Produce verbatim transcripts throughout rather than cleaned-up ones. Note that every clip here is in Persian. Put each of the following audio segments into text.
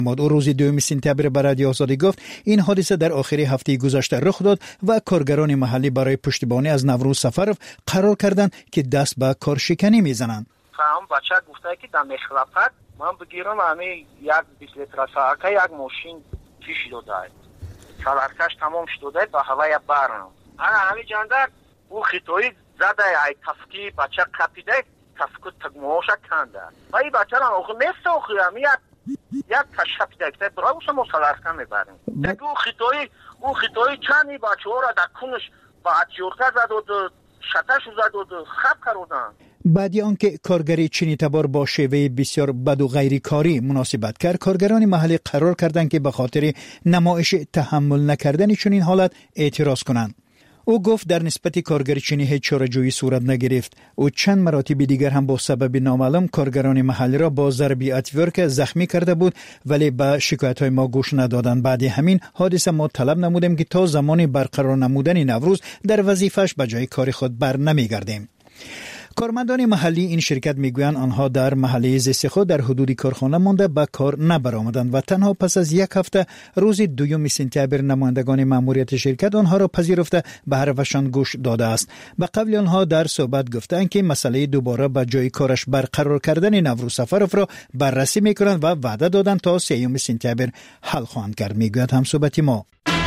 او روز دوم سپتامبر به رادیو آزادی گفت این حادثه در آخر هفته گذشته رخ داد و کارگران محلی برای پشتیبانی از نوروز سفرов قرار کردند که دست به کار شکنی میزنند. هم بچه گفته که در مخلفت من بگیرم همه یک بیست لیتر ساعته یک ماشین پیش داده کلارکش تمام شده به هوای برم انا همه جاندر او خطایی زده ای تفکی بچه کپیده تفکو تگموشا کنده و این بچه را اوخی نیست اوخی همی یک تشکیده که برای اوسا مسلارکن میبریم دیگه او خطایی او خطایی چندی بچه ها را در کنش با اتیورکه زد و شتش زد و خب کردن. بعد آنکه کارگری چینی تبار با شیوه بسیار بد و غیر کاری مناسبت کرد، کارگران محلی قرار کردند که به خاطر نمایش تحمل نکردن چنین حالت اعتراض کنند. او گفت در نسبت کارگر چینی هیچ چاره‌جویی صورت نگرفت. او چند مراتب دیگر هم با سبب نامعلوم کارگران محلی را با ضرب اتیورک زخمی کرده بود ولی به شکایت‌های ما گوش ندادند. بعد همین حادثه ما طلب نمودیم که تا زمان برقرار نمودن نوروز در وظیفه‌اش به جای کار خود بر نمیگردیم. کارمندان محلی این شرکت میگویند آنها در محله زیست خود در حدود کارخانه مانده به کار نبرآمدند و تنها پس از یک هفته روز دوم سپتامبر نمایندگان ماموریت شرکت آنها را پذیرفته به حرفشان گوش داده است. به قبل آنها در صحبت گفتند که مسئله دوباره به جای کارش برقرار کردن نوروز سفرov را بررسی میکنند و وعده دادند تا سوم سپتامبر حل خواهند کرد. میگوید همصحبتی ما.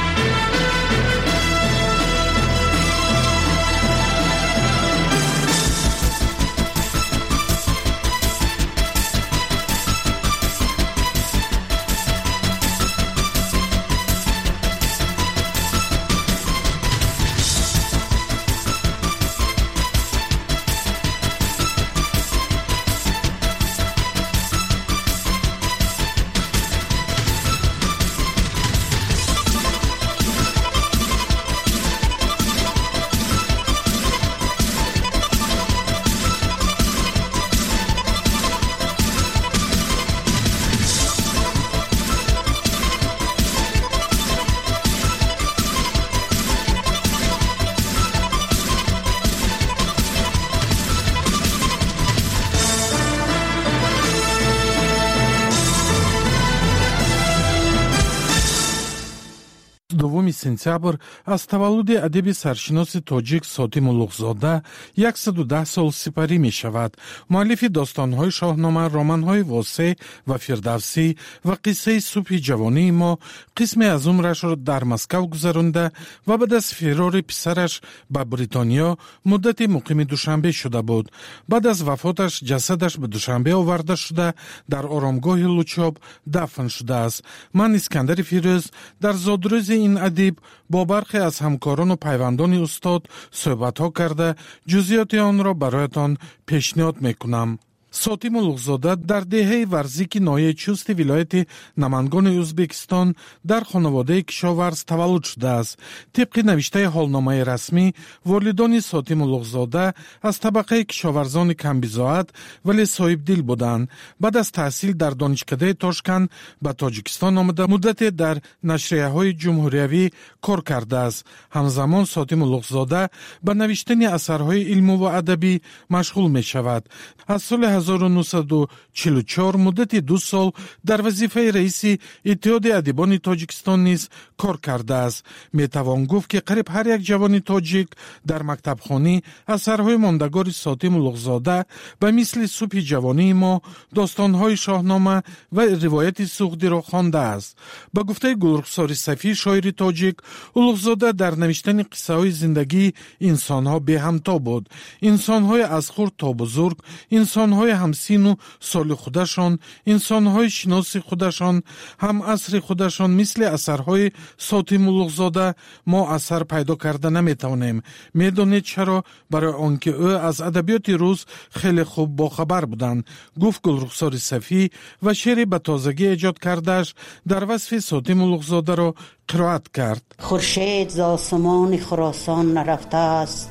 دوم سپتامبر از تولد ادیب سرشناس تاجیک ساتیم اولوغزاده صد و ده سال سپری می شود. مؤلف داستان‌های شاهنامه، رمان‌های واسع و فردوسی و قصه صبح جوانی ما قسمی از عمرش را در مسکو گذرانده و بعد از فرار پسرش به بریتانیا مدت مقیم دوشنبه شده بود. بعد از وفاتش جسدش به دوشنبه آورده شده در آرامگاه لوچاب دفن شده است. من اسکندر فیروز در زادروز این ادیب با برخی از همکاران و پیوندان استاد صحبت ها کرده جزئیات آن را برایتان پیشنهاد میکنم. ساتیم اولوغزاده در دهه ورزیک ناحیه چوست ولایت نمنگان ازبکستان در خانواده کشاورز تولد شده است. طبق نوشته حالنامه رسمی والدان ساتیم اولوغزاده از طبقه کشاورزان کمبیزاعت ولی صاحب دل بودند. بعد از تحصیل در دانشکده تاشکند به تاجیکستان آمده مدت در نشریه های جمهوریوی کار کرده است. همزمان ساتیم اولوغزاده به نوشتن اثرهای علمی و ادبی مشغول می شود. از سال هزار و نهصد و چهل و چهار مدت دو سال در وظیفه رئیس اتحاد ادیبان تاجیکستان نیز کار کرده است. می توان گفت که قریب هر یک جوان تاجیک در مکتبخانه اثرهای ماندگار ساتیم اولوغزاده به مثل صبح جوانی ما، داستانهای شاهنامه و روایت سوخدی را خوانده است. به گفته گلرخسار صفی شاعر تاجیک، اولوغزاده در نوشتن قصه های زندگی انسانها به همتا بود. انسانهای از خرد تا بزرگ، انسانهای همسین و سال خودشان، انسانهای شناس خودشان، هم عصر خودشان. مثل اثرهای ساتیم اولوغزاده ما اثر پیدا کرده نمیتوانیم. میدونید چرا؟ برای آنکه او از ادبیات روز خیلی خوب باخبر بودند. گفت گلرخسار صفی و شعری به تازگی ایجاد کردهش در وصف ساتیم اولوغزاده را قرائت کرد. خورشید ز آسمان خراسان نرفته است،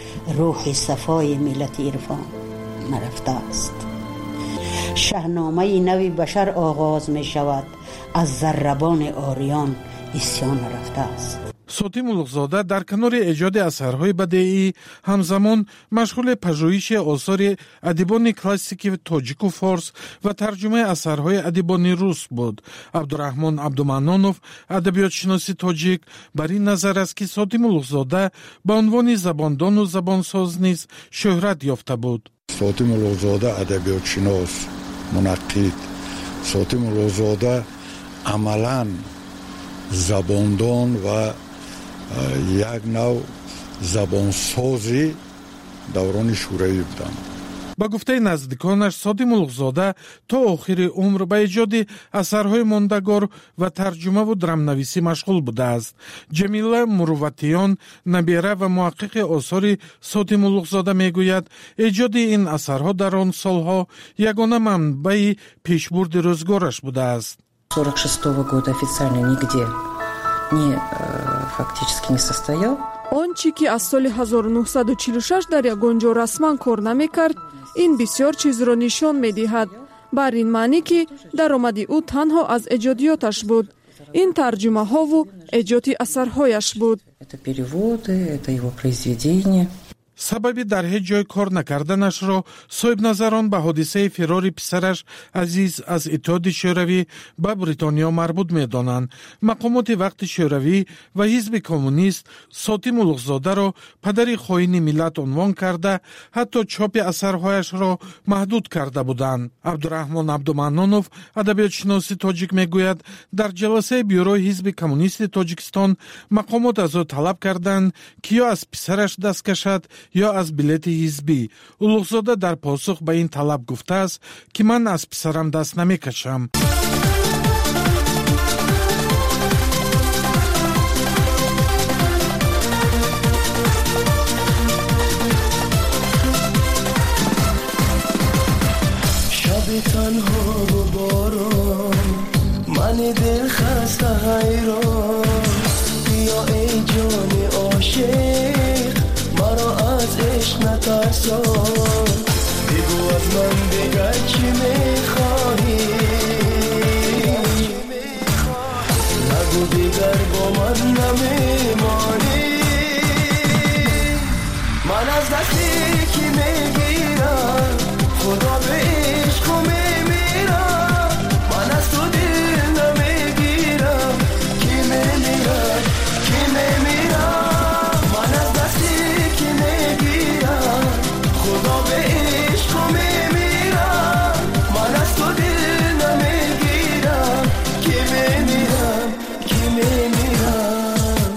روح صفای ملت عرفان نرفته است. شاهنامه نوی بشر آغاز می شود، از ضربان آریان اسیان رفته است. سوتی ملغزاده در کنار ایجاد اثرهای بدیعی همزمان مشغول پژوهش آثار ادیبان کلاسیک تاجیک و فارس و ترجمه اثرهای ادیبان روس بود. عبدالرحمن عبدالمنانوف ادبیات شناسی تاجیک بر این نظر است که سوتی ملغزاده به عنوان زباندان و زبانساز نیز شهرت یافته بود. سوتی ملغزاده ادبیات شناس، منقد، سوتی ملغزاده عملاً زباندان و یک نوع زبانسازی دوران شوروی بودند. با گفته نزدیکانش سوتی ملغزاده تا آخر عمر به ایجاد اثرهای ماندگار و ترجمه و درامنویسی مشغول بوده است. جمیله مروتیان نبیره و محقق آثار سوتی ملغزاده میگوید ایجاد این اثرها در آن سالها یگانه منبع پیشبرد روزگارش بوده است. сорок шестого года официально нигде не фактически не состоял. Он чи ки аз соли ҳазору нуҳсаду чилу шаш дар ягон ҷо расман кор намекард, ин бисёр чизро нишон медиҳад. бар ин маънӣ ки даромади ӯ танҳо аз эҷодиёташ буд. ин тарҷумаҳову эҷоди асарҳояш буд. Это переводы, это его произведения. سببی در هیچ جای کار نکردنش را صاحب نظران به حادثه فرار پسرش عزیز از اتحاد شوروی به بریتانیا مربوط می دانند. مقامات وقت شوروی و حزب کمونیست سوتی ملغزاده را پدر خائن ملت عنوان کرده حتی چاپ اثرهایش را محدود کرده بودند. عبدالرحمن عبدالمنانوف ادبیات شناسی تاجیک می گوید در جلسه بیوروی حزب کمونیست تاجیکستان مقامات از او طلب کردند که یا از پسرش دست کشد یا از بلیت حزبی. اولوغزاده در پاسخ به این طلب گفته است که من از پسرم دست نمی کشم. شب تنها و باران من دل خسته حیران بیا ای جان عاشق مرا از عشق نترسان بگو از من دیگر چی میخواهی نگو دیگر با من نمیمانی من از دستی کی میگیرم خدا به عشق میمیرم من از تو دل نمیگیرم کی میمیرم کی میمیرم خدا به عشق میمیرم من از تو دل نمیگیرم کی میمیرم کی میمیرم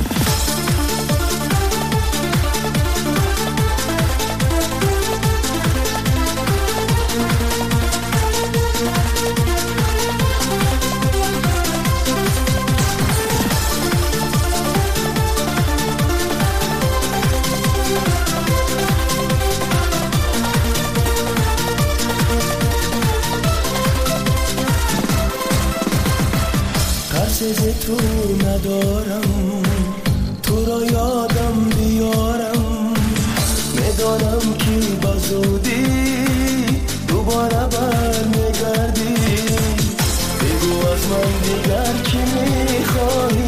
ترس تو ندارم تو را یادم بیارم میدانم که بزودی دوباره بر میگردی بگو از من دیگر چی میخواهی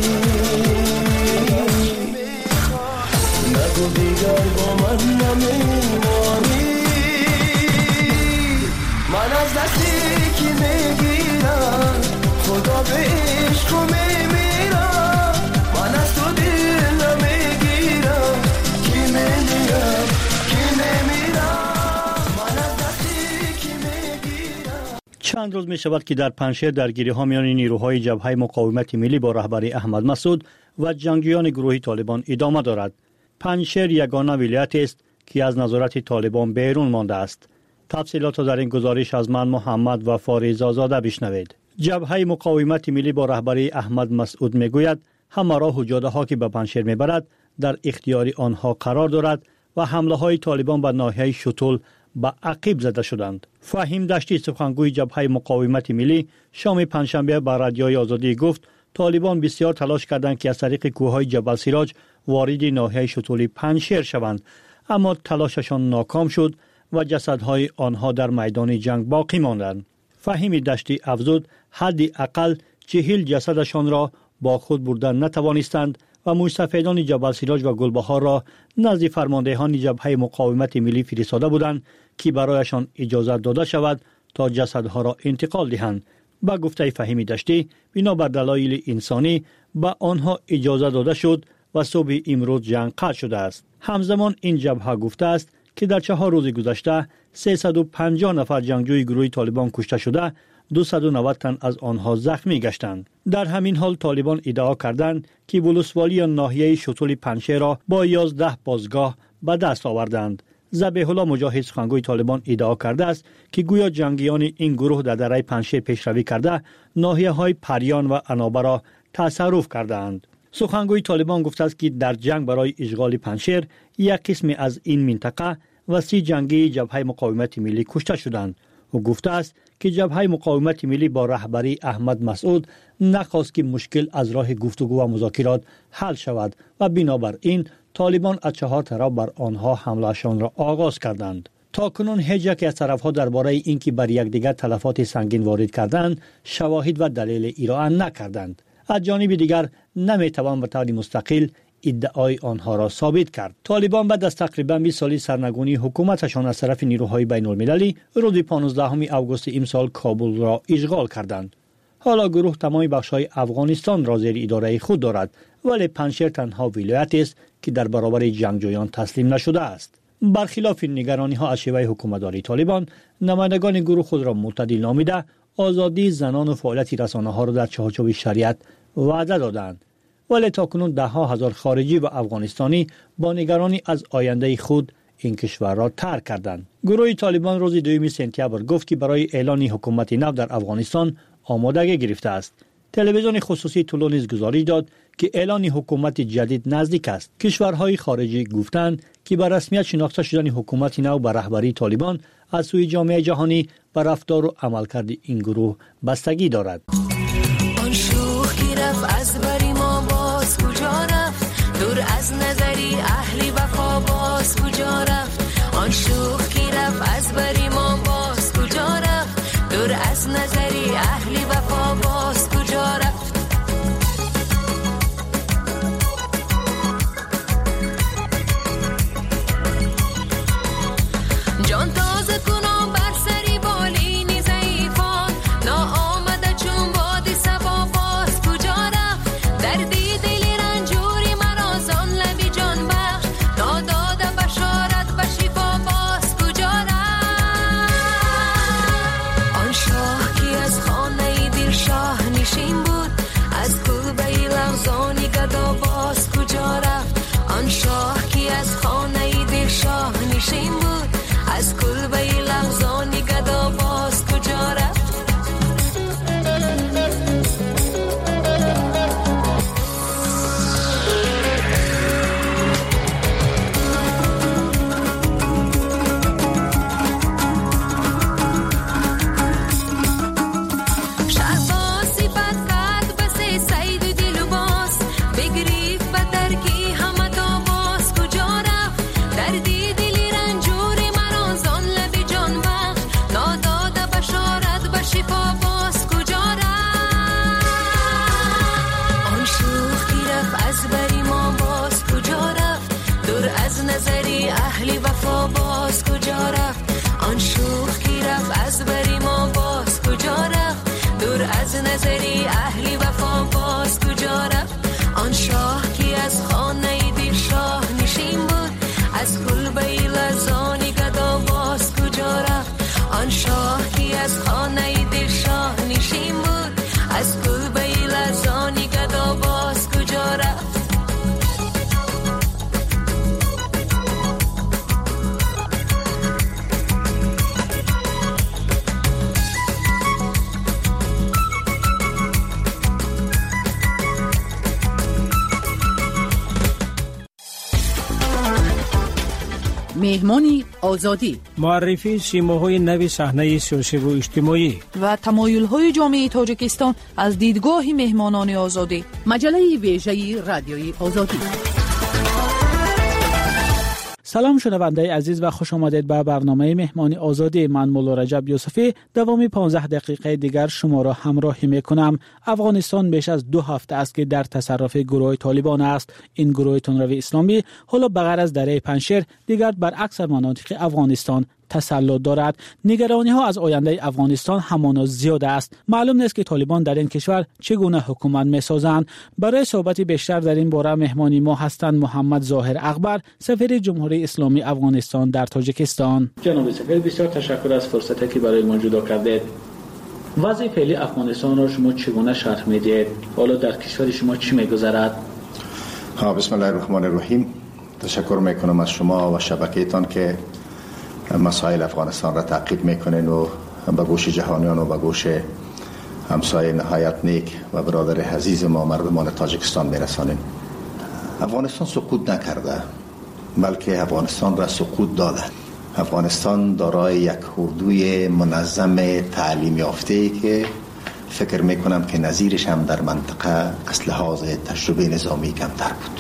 نگو دیگر با من نمیمانی من از دستی که میگیرم خدا به عشق میمیرم من از تو دل نمیگیرم کی میمیرم کی میمیرم من از دستی کی میگیرم. چند روز می شود که در پنجشیر درگیری ها میان نیروهای جبهه مقاومت ملی با رهبری احمد مسعود و جنگجویان گروه طالبان ادامه دارد. پنجشیر یگانه ولایت است که از نظارت طالبان بیرون مانده است. تفصیلات در این گزارش از من محمد و فاریز آزاده بشنوید. جبهه مقاومت ملی با رهبری احمد مسعود میگوید همه راه و جاده ها که به پنجشیر میبرد در اختیار آنها قرار دارد و حمله های طالبان به ناحیه شتول به عقب زده شدند. فهیم دشتی سخنگوی جبهه مقاومت ملی شام پنجشنبه به رادیوی آزادی گفت طالبان بسیار تلاش کردند که از طریق کوههای جبل سراج وارد ناحیه شتول پنجشیر شوند، اما تلاششان ناکام شد و جسدهای آنها در میدان جنگ باقی ماندند. فهیم دشتی افزود حداقل چهل جسدشان را با خود بردن نتوانستند و مستفیدان جبل سیراج و گلبهار را نزد فرماندهان جبهه مقاومت ملی فرستاده بودند که برایشان اجازه داده شود تا جسدها را انتقال دهند. با گفته فهیمی دشتی بنابر دلایل انسانی به آنها اجازه داده شد و صبح امروز جنگ قطع شده است. همزمان این جبهه گفته است که در چهار روز گذشته سیصد و پنجاه نفر جنگجوی گروه طالبان کشته شده، دویست و نود تن از آنها زخمی گشتند. در همین حال طالبان ادعا کردند که ولسوالی ناحیه شتول پنشیر را با یازده بازگاه به دست آوردند. ذبیح الله مجاهد سخنگوی طالبان ادعا کرده است که گویا جنگیان این گروه در دره پنشیر پیشروی کرده ناحیه های پریان و انابه را تصرف کردند. سخنگوی طالبان گفته است که در جنگ برای اشغال پنشیر یک قسم از این منطقه و سی جنگی جبهه مقاومت ملی کشته شدند. او گفته است که جبهه مقاومت ملی با رهبری احمد مسعود نخواست که مشکل از راه گفتگو و مذاکرات حل شود و بنابراین طالبان از چهار طرف بر آنها حملهشان را آغاز کردند. تا کنون هیچ یک از طرفها درباره اینکه بر یکدیگر تلفات سنگین وارد کردند شواهد و دلیل ارائه نکردند. از جانب دیگر نمیتوان به طور مستقل ادعای آنها را ثابت کرد. طالبان بعد از تقریبا بیست سال سرنگونی حکومتشان از طرف نیروهای بین المللی روز پانزدهم آگوست امسال کابل را اشغال کردند. حالا گروه تمام بخش‌های افغانستان را زیر اداره خود دارد، ولی پنشیر تنها ولایت است که در برابر جنگجویان تسلیم نشده است. برخلاف نگرانی‌ها از شیوه حکومتداری طالبان، نمایندگان گروه خود را معتدل نامیده آزادی زنان و فعالیت رسانه‌ها را در چارچوب شریعت وعده دادند. ولی تاکنون ده ها هزار خارجی و افغانستانی با نگرانی از آینده خود این کشور را ترک کردند. گروه طالبان روز دوم سپتامبر گفت که برای اعلان حکومت نو در افغانستان آمادگی گرفته است. تلویزیون خصوصی طولو نیز گزارش داد که اعلان حکومت جدید نزدیک است. کشورهای خارجی گفتند که به رسمیت شناخته شدن حکومت نو به رهبری طالبان از سوی جامعه جهانی به رفتار و عملکرد این گروه بستگی دارد. آن شوخ کی رفت از بری ما باز کجا رفت، دور از نظری اهلی وفا باز کجا رفت. آن شوخ کی رفت از بری ما باز کجا رفت، دور از نظری اهلی وفا باز کجا رفت. جان تازه کنم بر سری بالینی ضعیفان، ناآمده چون بادی سبا باز کجا رفت. دردی دلی رنجوری مرا زان لبی جان بخش، ناداده بشارت و شفا باز کجا رفت. آن شاه کی از خانه دل شاه نشین بود، از کلبه لغزانی گدا باز کجا رفت. آن شاه کی از خانه دل شاه نشین بود، از کلبه لغزانی گدا باز کجا رفت. نظری اهلی وفا باز کجا رفت. آن شوخ کی رفت از بری ما باز کجا رفت، دور از نظری اهلی وفا باز کجا رفت. آن شاه کی از خانه دل شاه نشین بود، از کلبه لرزانی گدا باز کجا رفت. آن شاه کی از خانه دل شاه نشین بود، از کلبه لرزانی گدا باز کجا رفت. مهمانی آزادی، معرفی سیماهای نو صحنه سیاسی و اجتماعی و تمایل‌های جامعه تاجیکستان از دیدگاه مهمانان آزادی. مجله ویژه رادیوی آزادی. سلام شنونده عزیز و خوش آمدید به برنامه مهمانی آزادی. من مولا رجب یوسفی دوامی پانزده دقیقه دیگر شما را همراهی میکنم. افغانستان بیش از دو هفته است که در تصرف گروه طالبان است. این گروه تندروی اسلامی حالا بغیر از دره پنجشیر دیگر بر اکثر مناطق افغانستان تسلط دارد. نگرانی ها از آینده افغانستان همانا زیاد است. معلوم نیست که طالبان در این کشور چگونه حکومت میسازند. برای صحبت بیشتر در این باره مهمانی ما هستند محمد ظاهر اکبر، سفیر جمهوری اسلامی افغانستان در تاجیکستان. جناب سفیر، بسیار تشکر از فرصتی که برای ما جدا کردید. وضع فعلی افغانستان را شما چگونه شرح میدید؟ حالا در کشور شما چی میگذرد؟ ها بسم الله الرحمن الرحیم. تشکر میکنم از شما و شبکه‌تان که مسائل افغانستان را تعقیب میکنین و به گوش جهانیان و به گوش همسایه نهایت نیک و برادر عزیز ما مردمان تاجیکستان میرسانین. افغانستان سقوط نکرده، بلکه افغانستان را سقوط داده. افغانستان دارای یک اردوی منظم تعلیم یافته‌ای که فکر میکنم که نظیرش هم در منطقه از لحاظ تجربه نظامی کمتر بود.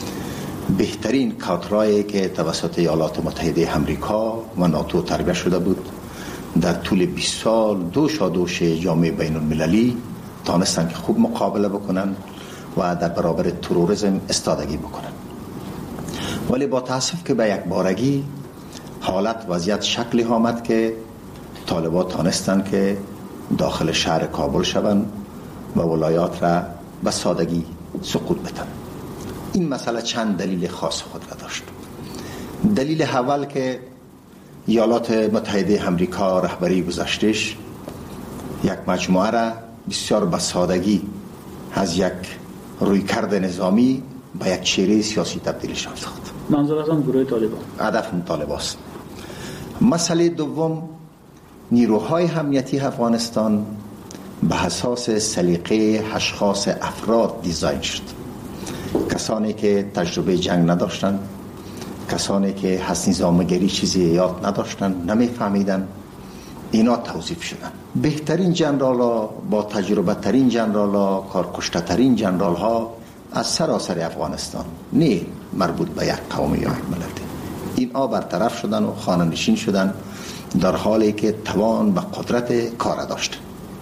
بهترین کادرایی که توسط ایالات متحده آمریکا و ناتو تربیت شده بود در طول بیست سال دوش دوش جامعه بین المللی تانستن که خوب مقابله بکنن و در برابر تروریسم استادگی بکنن. ولی با تاسف که به یک بارگی حالت وضعیت شکلی آمد که طالبان تانستن که داخل شهر کابل شوند و ولایات را به سادگی سقوط بدن. این مسئله چند دلیل خاص خود را داشت. دلیل اول که ایالات متحده آمریکا رهبری گذاشتش یک مجموعه را بسیار به سادگی از یک رویکرد نظامی به یک چهره سیاسی تبدیلش داد. منظور از آن گروه طالبان. هدف طالبان است. مسئله دوم، نیروهای امنیتی افغانستان به اساس سلیقه اشخاص افراد دیزاین شد. کسانی که تجربه جنگ نداشتن، کسانی که از نظامگری چیزی یاد نداشتن، نمیفهمیدن، اینا توظیف شدن. بهترین جنرالا با تجربه ترین جنرالا، کارکشته ترین جنرال ها از سراسر افغانستان، نه مربوط به یک قوم یا یک ملت، اینا برطرف شدن و خانه نشین شدن در حالی که توان و قدرت کار داشت.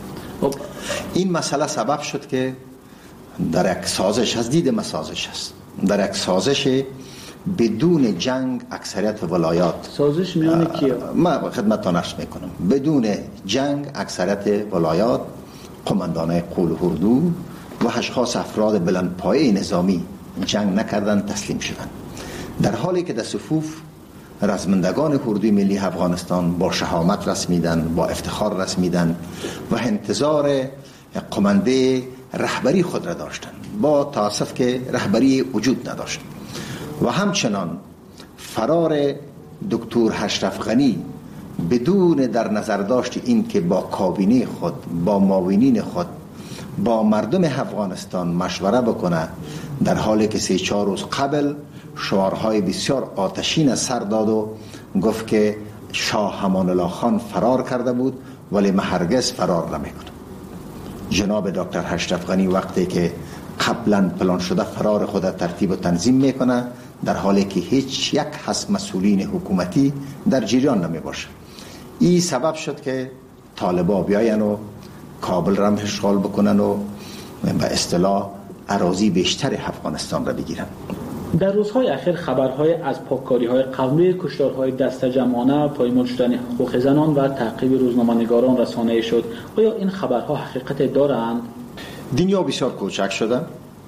این مسئله سبب شد که در یک سازش از دید مسازش است، در یک سازش بدون جنگ اکثریت ولایات، سازش میان کیا؟ ما خدمتتان عرض میکنم، بدون جنگ اکثریت ولایات قماندانای قول و اردو و اشخاص افراد بلندپایه نظامی جنگ نکردن، تسلیم شدن، در حالی که در صفوف رزمندگان اردوی ملی افغانستان با شهامت رسمیدن، با افتخار رسمیدن و انتظار قمانده رهبری خود را داشتن، با تاسف که رهبری وجود نداشت. و همچنان فرار دکتر اشرف غنی بدون در نظر داشت این که با کابینه خود، با معاونین خود، با مردم افغانستان مشوره بکنه، در حالی که سه چهار روز قبل شعارهای بسیار آتشین سر داد و گفت که شاه امان الله خان فرار کرده بود ولی من هرگز فرار نمیکنم. جناب دکتر اشرف غنی وقتی که قبلا پلان شده فرار خود ترتیب و تنظیم میکنه، در حالی که هیچ یک از مسئولین حکومتی در جریان نمی باشه. این سبب شد که طالبان بیاین و کابل را اشغال بکنن و به اصطلاح اراضی بیشتر افغانستان را بگیرن. در روزهای اخیر خبرهای از پاککاری‌های قومی، کشتارهای دست جمعانه، پایمال شدن حقوق زنان و تعقیب روزنامه‌نگاران رسانه‌ای شد. آیا این خبرها حقیقت دارند؟ دنیا بسیار کوچک شده.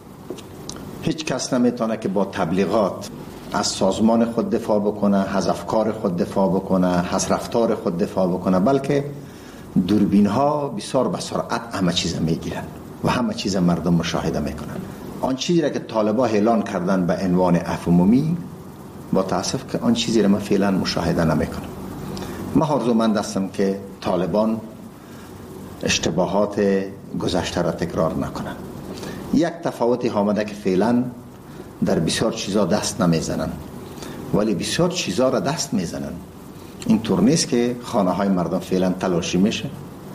هیچ کس نمیتونه که با تبلیغات از سازمان خود دفاع بکنه، از افکار خود دفاع بکنه، از رفتار خود دفاع بکنه، بلکه دوربین ها بسیار به سرعت همه چیز میگیرن و همه چیز مردم مشاهده میکنن. آن چیزی را که طالبان اعلان کردن به عنوان عفو عمومی، با تاسف که آن چیزی را من فعلا مشاهده نمیکنم. من آرزومند هستم که طالبان اشتباهات گذشته را تکرار نکنن. یک تفاوتی آمده که فعلا در بسیار چیزا دست نمیزنن ولی بسیار چیزا را دست میزنن. این طور نیست که خانه های مردم فعلا تلاشی میشه،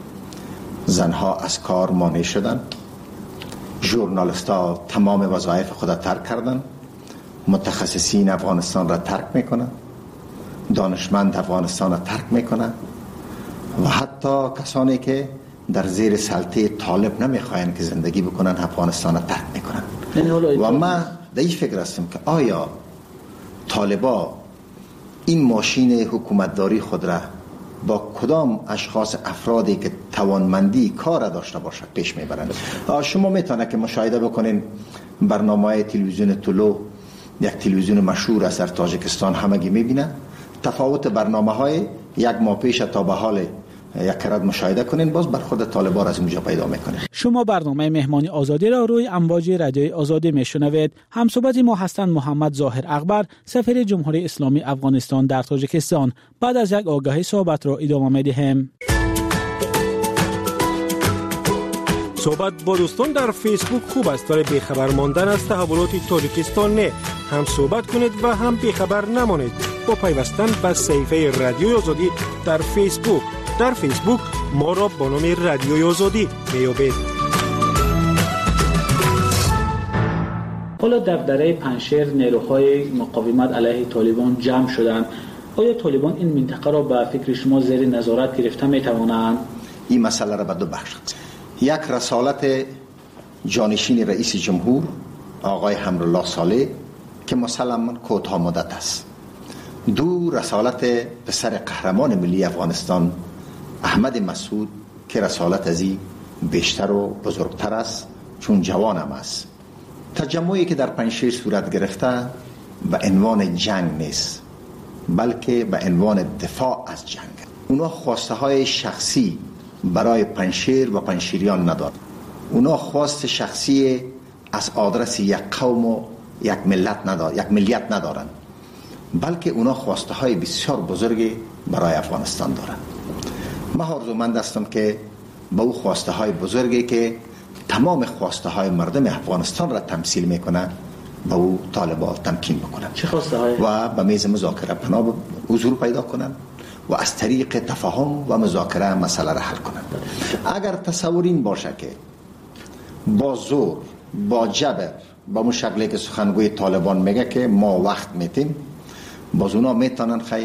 زنها از کار مانع شدن، ژورنالیست‌ها تمام وظایف خود ترک کردن متخصصین افغانستان را ترک میکنن، دانشمند افغانستان را ترک میکنن و حتی کسانی که در زیر سلطه طالب نمیخواین که زندگی بکنن افغانستان را ترک میکنن. و من در این فکر هستم که آیا طالبا این ماشین حکومتداری خود را با کدام اشخاص افرادی که توانمندی کار داشته باشه پیش میبرند؟ شما میتونه که مشاهده بکنین برنامه تلویزیون طلوع، یک تلویزیون مشهور است در تاجیکستان، همگی میبینه تفاوت برنامه های یک ماه پیش تا به حال یک کرد مشاهده کنین، باز برخورد طالبان از اونجا پیدا میکنه. شما برنامه مهمانی آزادی را روی امواج رادیوی آزادی میشنوید. همصحبت ما هستند محمد ظاهر اکبر، سفیر جمهوری اسلامی افغانستان در تاجیکستان. بعد از یک آگاهی صحبت را ادامه میدهیم. صحبت با دوستان در فیسبوک خوب است، ولی بیخبر ماندن از تحولات تاجیکستان نه. هم صحبت کنید و هم بیخبر نمانید با پیوستن به صفحه رادیوی آزادی در فیسبوک. در فیسبوک ما را با نام رادیوی آزادی میابید. حالا در دره پنشیر نیروهای مقاومت علیه طالبان جمع شدند. آیا طالبان این منطقه را به فکر شما زیر نظارت گرفته میتوانند؟ این مسئله را به دو بخش قسمت. یک رسالت جانشین رئیس جمهور آقای حمدالله صالح که مسلماً کوتاه مدت است. دو رسالت پسر قهرمان ملی افغانستان احمد مسعود که رسالت ازی بیشتر و بزرگتر است چون جوان هم است. تجمعی که در پنشیر صورت گرفته به عنوان جنگ نیست، بلکه به عنوان دفاع از جنگ. اونا خواسته های شخصی برای پنشیر و پنشیریان ندارد. اونا خواست شخصی از آدرس یک قوم و یک ملت ندارد، یک ملیت ندارند، بلکه اونا خواسته های بسیار بزرگی برای افغانستان دارند. من آرزومند هستم که با او خواسته های بزرگی که تمام خواسته های مردم افغانستان را تمثیل میکنه با او طالبان تمکین بکنن. چه خواسته های؟ و به میز مذاکره پناه حضور پیدا کنن و از طریق تفاهم و مذاکره مسئله را حل کنن. اگر تصور این باشه که با زور، با جبر، با اون شکلی که سخنگوی طالبان میگه که ما وقت میتیم، باز اونا میتونن خیلی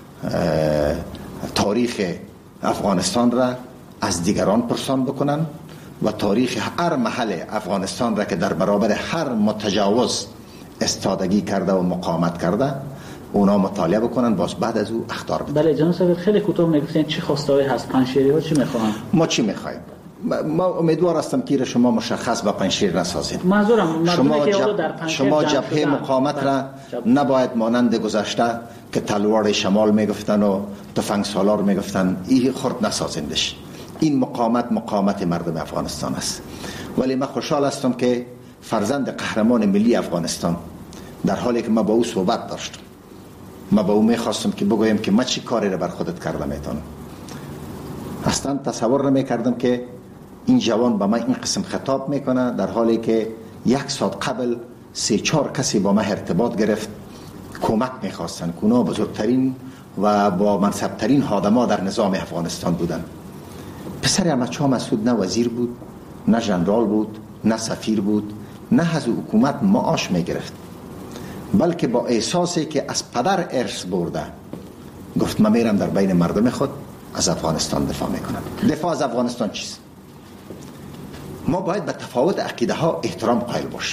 تاریخ افغانستان را از دیگران پرسان بکنن و تاریخ هر محل افغانستان را که در برابر هر متجاوز استادگی کرده و مقاومت کرده اونا مطالعه بکنن، باز بعد از او اخطار بدن. بله جناب صاحب، خیلی کوتاه میگفتین چی خواسته‌ای هست؟ پنشیری ها چی میخوان؟ ما چی میخوایم؟ ما امیدوار هستم که شما مشخص با پنشیر نسازید. معذورم، شما که جب... در پنشیر شما جبهه مقاومت را نباید مانند گذشته که تلوار شمال میگفتن و تفنگ سالار میگفتن این خرد نسازندش. این مقاومت مقاومت مردم افغانستان است. ولی من خوشحال هستم که فرزند قهرمان ملی افغانستان در حالی که ما با او صحبت داشتم، ما با او میخواستم که بگویم که ما چی کاری را بر خودت کرده میتونم. اصلا تصور نمیکردم که این جوان با من این قسم خطاب میکنه در حالی که یک ساعت قبل سه چهار کسی با من ارتباط گرفت، کمک میخواستن که اونا بزرگترین و با منصبترین خادما در نظام افغانستان بودن. پسر احمد شاه مسعود نه وزیر بود، نه ژنرال بود، نه سفیر بود، نه از حکومت معاش میگرفت، بلکه با احساسی که از پدر ارث برده گفت من میرم در بین مردم خود از افغانستان دفاع میکنم. دفاع از افغانستان چیست؟ ما باید به تفاوت عقیده ها احترام قائل باشیم.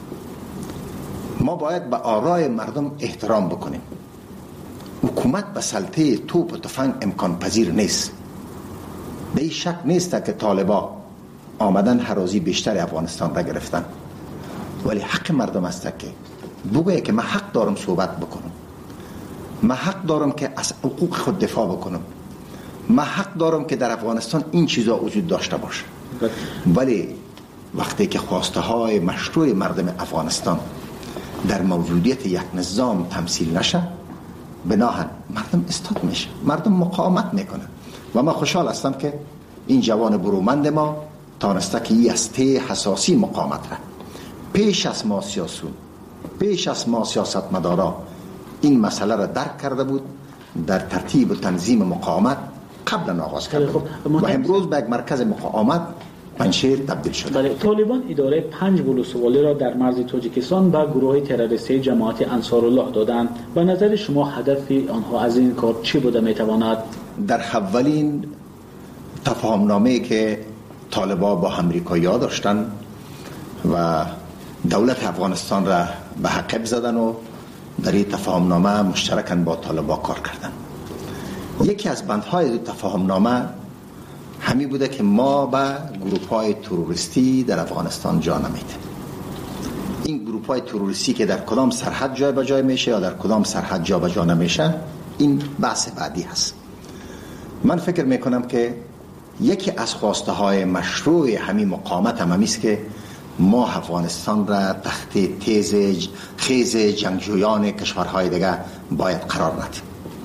ما باید به آرای مردم احترام بکنیم. حکومت به سلطه توپ و تفنگ امکان پذیر نیست. به این شک نیست که طالبا آمدن هرازی بیشتر افغانستان را گرفتن، ولی حق مردم است که بگویه که من حق دارم صحبت بکنم، من حق دارم که از حقوق خود دفاع بکنم، من حق دارم که در افغانستان این چیزا وجود داشته باشه. ولی وقتی که خواسته های مشروع مردم افغانستان در موجودیت یک نظام تمثیل نشه، بناهن مردم استاد میشه، مردم مقاومت میکنن. و من خوشحال هستم که این جوان برومند ما تانسته که این از ته حساسی مقاومت را پیش از ما سیاسون، پیش از ما سیاست مدارا این مسئله را درک کرده بود، در ترتیب و تنظیم مقاومت قبلا آغاز کرده بود و امروز به یک مرکز مقاومت پنجشیر تبدیل شده. بله، طالبان اداره پنج ولسوالی را در مرز تاجیکستان به گروه تروریستی جماعت انصارالله دادند. به نظر شما هدف آنها از این کار چی بوده میتواند؟ در اولین تفاهمنامه‌ای که طالبان با امریکایی‌ها داشتن و دولت افغانستان را به حقیب زدن و در این تفاهمنامه مشترکاً با طالبان کار کردن. یکی از بندهای تفاهمنامه همی بوده که ما به گروه‌های تروریستی در افغانستان جا نمیدیم. این گروه‌های تروریستی که در کدام سرحد جای به جای میشه یا در کدام سرحد جا به جا نمیشه، این بحث بعدی هست. من فکر میکنم که یکی از خواسته های مشروع همین مقاومت هم است که ما افغانستان را تحت تیز خیز جنگجویان کشورهای دیگه باید قرار ندیم.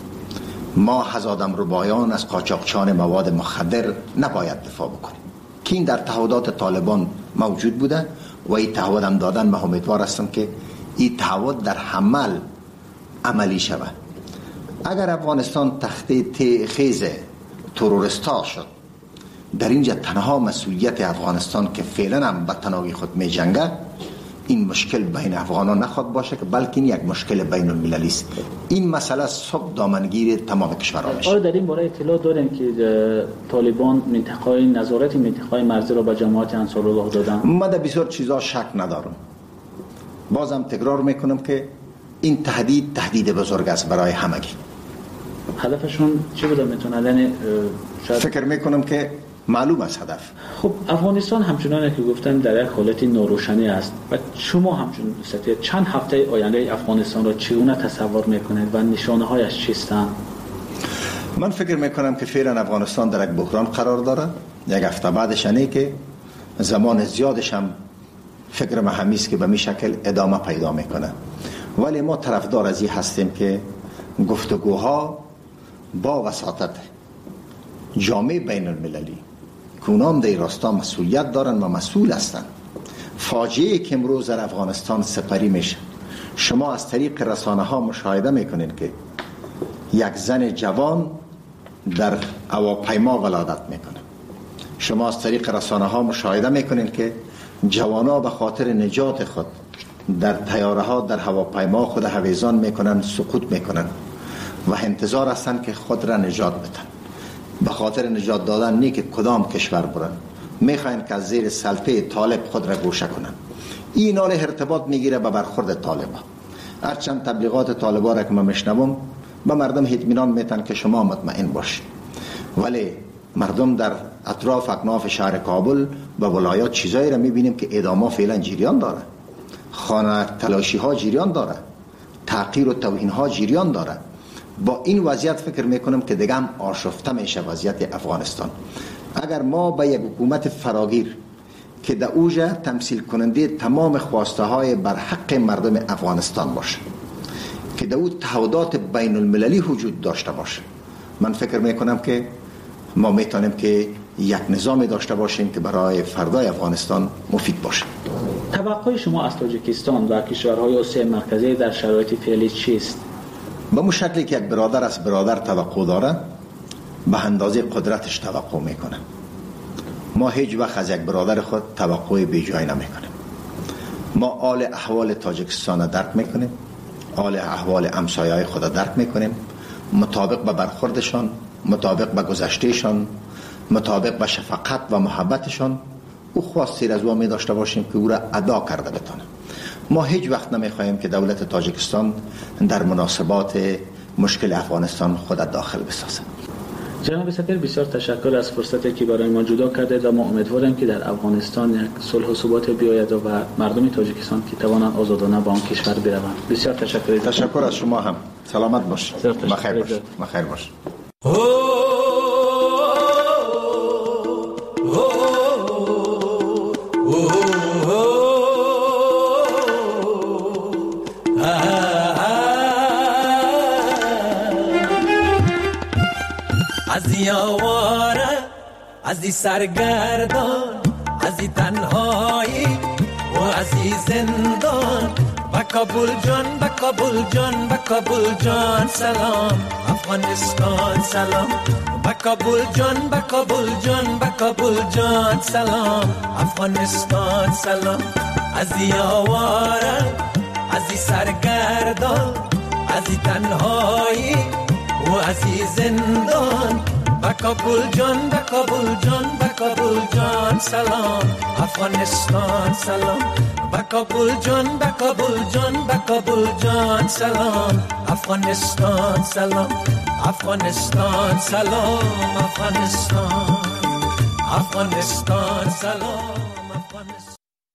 ما از آدمربایان، از قاچاقچیان مواد مخدر نباید دفاع بکنیم که این در تعهدات طالبان موجود بوده و این تعهد هم دادن. من امیدوار هستم که این تعهد در عمل عملی شود. اگر افغانستان تحت خیز تروریستا شد، در اینجا تنها مسئولیت افغانستان که فعلا هم به تنهایی خود می جنگه، این مشکل بین افغانان نخواد باشه که بلکه این یک مشکل بین المللی است. این مسئله صبح دامنگیر تمام کشورها میشه. آیا در این باره اطلاع داریم که طالبان منطقه نظارت منطقه مرزی را به جماعت انصارالله دادن؟ من در بسیار چیزا شک ندارم. بازم تکرار میکنم که این تهدید تهدید بزرگ است برای همگی. هدفشون چی بوده میتونه؟ شاید فکر میکنم که معلوم است هدف. خب افغانستان همچنان که گفتم در یک حالت ناروشنی است و شما همچون سطح چند هفته آینده افغانستان را چگونه تصور میکنید و نشانه هایش چیستند؟ من فکر میکنم که فعلا افغانستان در یک بحران قرار داره. یک هفته بعدش اینه که زمان زیادش هم فکر ما همیست که به می شکل ادامه پیدا میکنه. ولی ما طرفدار از این هستیم که گفتگوها با وساطت جامعه بین المللی که اونام در راستا مسئولیت دارن و مسئول هستن. فاجعه که امروز در افغانستان سپری میشه، شما از طریق رسانه ها مشاهده میکنین که یک زن جوان در هواپیما ولادت میکنه. شما از طریق رسانه ها مشاهده میکنین که جوانا به خاطر نجات خود در طیاره ها در هواپیما خود هویزان میکنن، سقوط میکنن و انتظار هستن که خود را نجات بدن. به خاطر نجات دادن نی که کدام کشور برن، میخواین که از زیر سلطه طالب خود را گوشه کنن. این حال ارتباط میگیره به برخورد طالبا. هرچند تبلیغات طالبا را که من میشنوم به مردم اطمینان میتن که شما مطمئن باشید، ولی مردم در اطراف اکناف شهر کابل و ولایات چیزایی را میبینیم که اعدام‌ها فعلا جریان داره، خانه تلاشی ها جریان داره، تحقیر و توهین ها جریان داره. با این وضعیت فکر میکنم که دیگه هم آشفته میشه وضعیت افغانستان. اگر ما به یک حکومت فراگیر که در اوجه تمثیل کننده تمام خواسته های بر حق مردم افغانستان باشه، که در او تعهدات بین المللی وجود داشته باشه، من فکر میکنم که ما میتونیم که یک نظام داشته باشیم که برای فردای افغانستان مفید باشه. توقع شما از تاجیکستان و کشورهای آسیای مرکزی در شرایط فعلی چیست؟ به اون شکلی که یک برادر از برادر توقع داره، به اندازه قدرتش توقع میکنه. ما هیچ وقت از یک برادر خود توقع بی جای نمیکنیم. ما حال احوال تاجیکستان درک میکنیم، حال احوال همسایه‌های خود درک میکنیم، مطابق به برخوردشان، مطابق به گذشتهشان، مطابق به شفقت و محبتشان او خواستی از او می داشته باشیم که او را ادا کرده بتونه. ما هیچ وقت نمیخواهیم که دولت تاجیکستان در مناسبات مشکل افغانستان خود داخل بسازه. جناب سفیر، بسیار تشکر از فرصتی که برای ما جدا کردید و ما امیدواریم که در افغانستان یک صلح و ثبات بیاید و مردم تاجیکستان که توانند آزادانه به آن کشور بروند. بسیار تشکر. تشکر از شما هم. سلامت باش. بخیر باش. بخیر باش. از یاواره، از این سرگردان، از این تنهایی و از این زندان، با کابل جان، با کابل جان، با کابل جان سلام، افغانستان سلام، با کابل جان با کابل جان با کابل جان سلام افغانستان سلام از یاواره از سرگردان از تنهایی و از زندان با کابل جان با کابل جان با کابل جان سلام افغانستان سلام با کابل جان با کابل جان با کابل جان سلام افغانستان سلام افغانستان سلام افغانستان افغانستان سلام